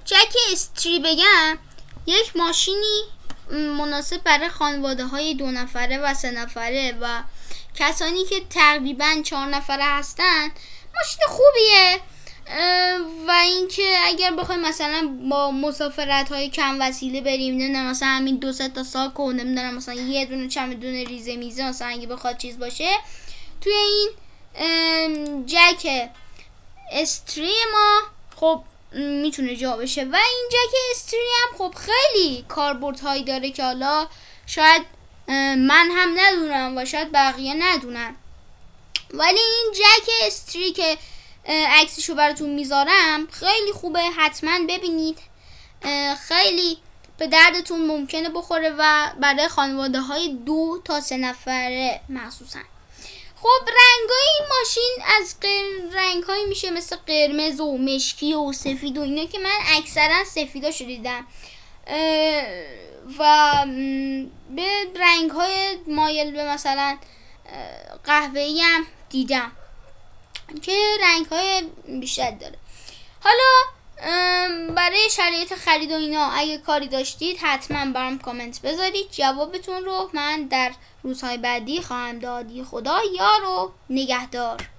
جک استری بگم، یک ماشینی مناسب برای خانواده های 2 نفره و 3 نفره و کسانی که تقریبا 4 نفره هستن. ماشین خوبیه و اینکه اگر بخوایم مثلا با مسافرت های کم وسیله بریم، نمیدونم مثلا همین 2-3 تا ساک و نمیدونم مثلا یه دونه چمدون ریزه میزه مثلا اگه بخواد چیز باشه، توی این جک استری ما خب میتونه جا بشه. و این جک استری هم خب خیلی کاربردهایی داره که حالا شاید من هم ندونم و شاید بقیه ندونن، ولی این جک استری که عکسشو براتون میذارم خیلی خوبه، حتما ببینید، خیلی به دردتون ممکنه بخوره و برای خانواده های 2 تا 3 نفره مخصوصا. خب رنگای این ماشین از رنگ‌هایی میشه مثل قرمز و مشکی و سفید و اینا که من اکثرا سفیداشو دیدم و به رنگ‌های مایل به مثلا قهوه‌ای هم دیدم که رنگ‌های بیشتر داره. حالا برای شرایط خرید و اینا اگه کاری داشتید حتما برام کامنت بذارید، جوابتون رو من در روزهای بعدی خواهم داد. خدا یار و نگهدار.